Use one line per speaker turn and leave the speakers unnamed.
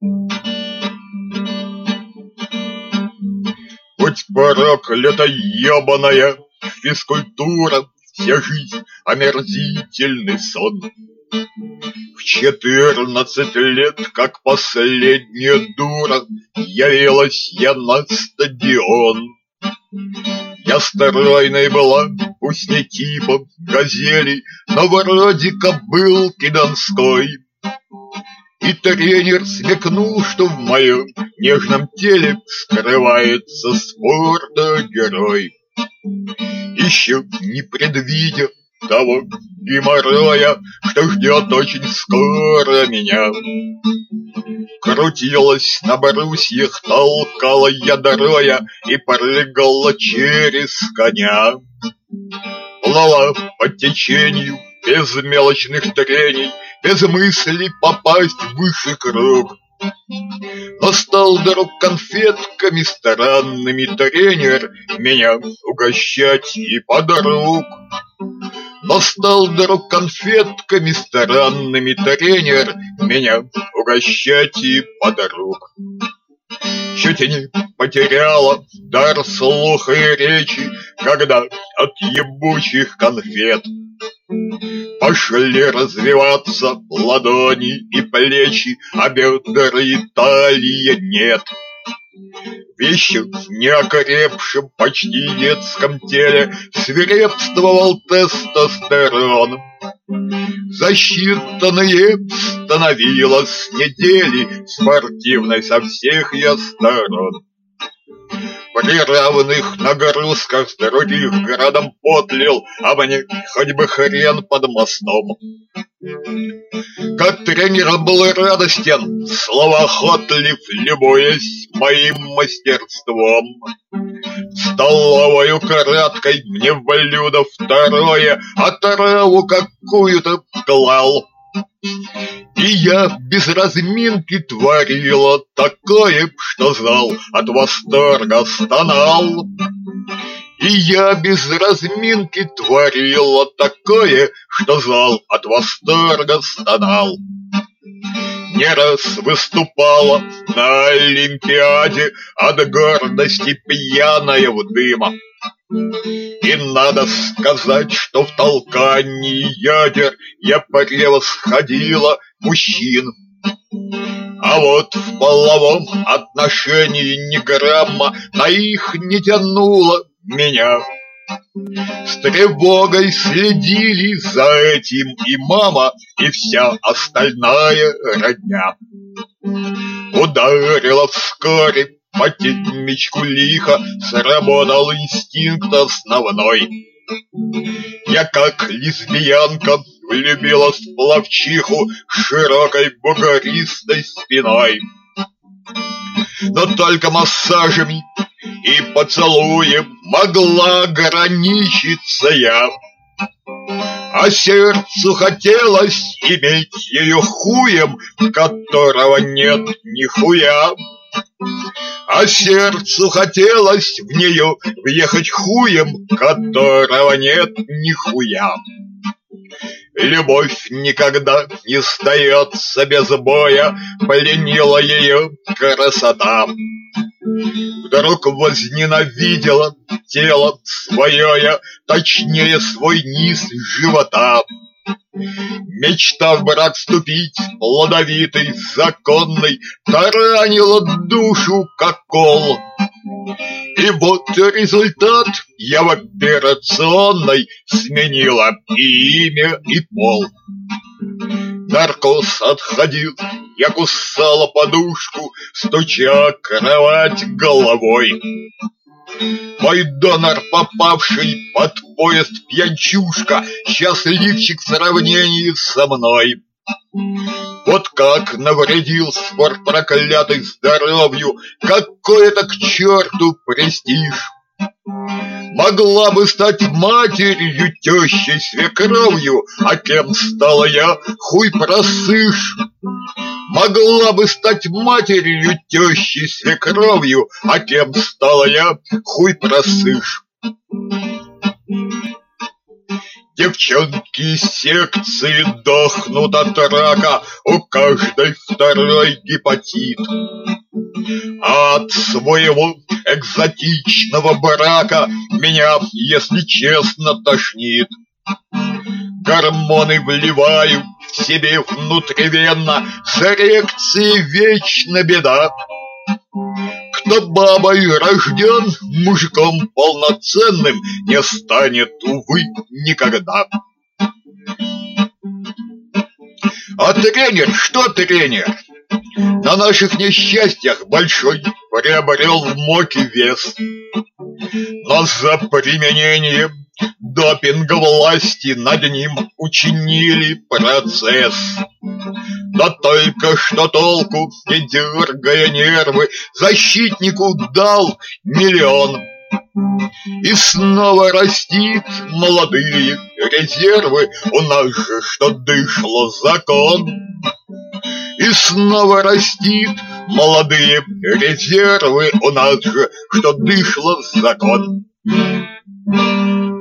Будь проклята ебаная физкультура, вся жизнь омерзительный сон. В 14 лет, как последняя дура, явилась я на стадион. Я стройной была, пусть не типом газели, но вроде кобылки донской. И тренер смекнул, что в моем нежном теле скрывается спорта герой. Еще не предвидя того геморроя, что ждет очень скоро меня, крутилась на брусьях, толкала ядроя и прыгала через коня. Плыла по течению без мелочных трений, без мысли попасть в высший круг. Но стал вдруг конфетками странными тренер меня угощать и подруг. Но стал вдруг конфетками странными тренер меня угощать и подруг. Чуть не потеряла дар слуха и речи, когда от ебучих конфет пошли развиваться ладони и плечи, а бедра и талия нет. В еще неокрепшем, почти детском теле свирепствовал тестостерон. За считанные становилось недели спортивной со всех я сторон. При равных нагрузках с других градом потлил, а мне хоть бы хрен под мостом. Как тренер был радостен, словоохотлив, любуясь моим мастерством. Столовую краткой мне в блюдо второе, а траву какую-то клал. И я без разминки творила такое, что зал от восторга стонал. И я без разминки творила такое, что зал от восторга стонал. Не раз выступала на Олимпиаде, от гордости пьяная в дыма. И надо сказать, что в толкании ядер я превосходила мужчин. А вот в половом отношении ни грамма на их не тянуло меня. С тревогой следили за этим и мама, и вся остальная родня. Ударила вскоре по темечку лихо, сработал инстинкт основной. Я как лесбиянка влюбилась в пловчиху с широкой бугористой спиной. Но только массажами и поцелуем могла ограничиться я. А сердцу хотелось иметь ее хуем, которого нет нихуя. А сердцу хотелось в нее въехать хуем, которого нет нихуя. Любовь никогда не сдается без боя, пленила ее красота. Вдруг возненавидела тело свое я, точнее свой низ живота. Мечта в брак вступить, плодовитый, законный, таранила душу, как кол. И вот результат: я в операционной сменила и имя, и пол. Наркоз отходил, я кусала подушку, стуча кровать головой. Мой донор, попавший под поезд пьянчушка, счастливчик в сравнении со мной. Вот как навредил спорт проклятый здоровью, какой-то к черту престиж. Могла бы стать матерью, тещей, свекровью, а кем стала я, хуй просышь. Могла бы стать матерью, тещей, свекровью, а кем стала я, хуй просышь. Девчонки из секции дохнут от рака, у каждой второй гепатит. А от своего экзотичного брака меня, если честно, тошнит. Гормоны вливаю в себе внутривенно, с эрекцией вечно беда. Кто бабой рожден, мужиком полноценным не станет, увы, никогда. А тренер, что тренер? На наших несчастьях большой приобрел в моке вес. Но за применение допинга власти над ним учинили процесс. Да только что толку, не дергая нервы, защитнику дал 1 000 000. И снова растит молодые резервы, у нас же что дышло закон. И снова растит молодые резервы, у нас же что дышло закон.